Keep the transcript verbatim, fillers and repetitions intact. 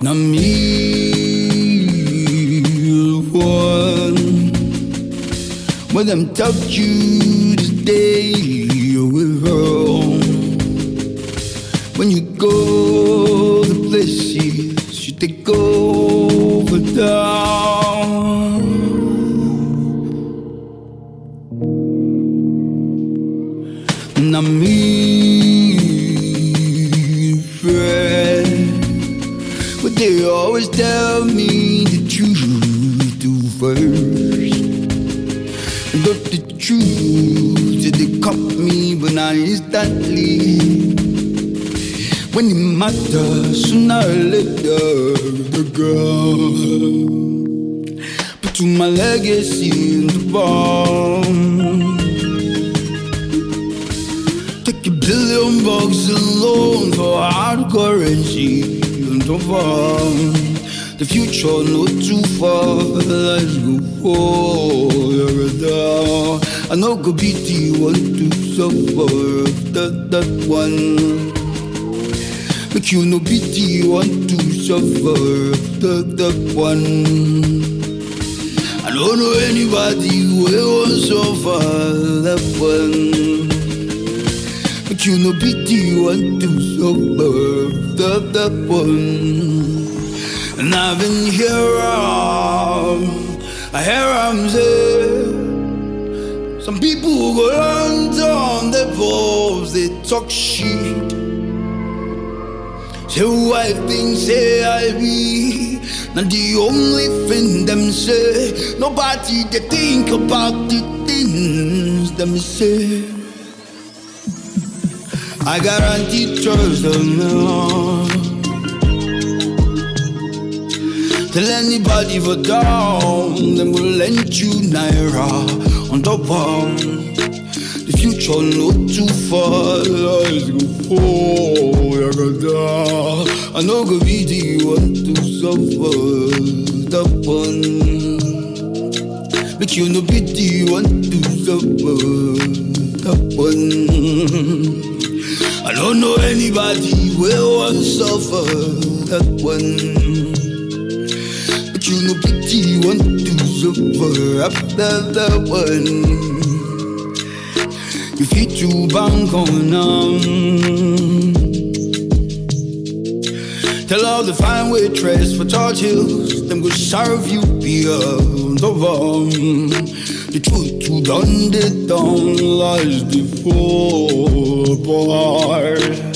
Not me, one. When them talk you today, you will wrong. When you go to places, you take over down. Not me, friend. But they always tell me the truth do first. But the truth, they caught me, but not instantly. When it matters, sooner or later, the girl. Put to my legacy in the bomb. Take a billion bucks alone for hard currency and the bomb. The future not too far, let's go further. I know go be the one to suffer that, that one. Make you no be the one to suffer that, that one. I don't know anybody who won't suffer that one. Make you no be the one to suffer that, that one. And I've been here, I hear I'm say some people who go on down their vows, they talk shit. Say who I think, say I be. Not the only thing them say. Nobody they think about the things them say. I guarantee trust them now. Tell anybody for down, them will lend you naira on the bomb. The future not too far, let's go forward. I know go be the one to suffer that one. Make you no be the one to suffer that one. I don't know anybody will want suffer that one. You no pity want to suffer after that one. You fit to bank on them. Tell all the fine waitress for Churchill's, them go serve you beyond the bomb. The truth to done the down lies before bars.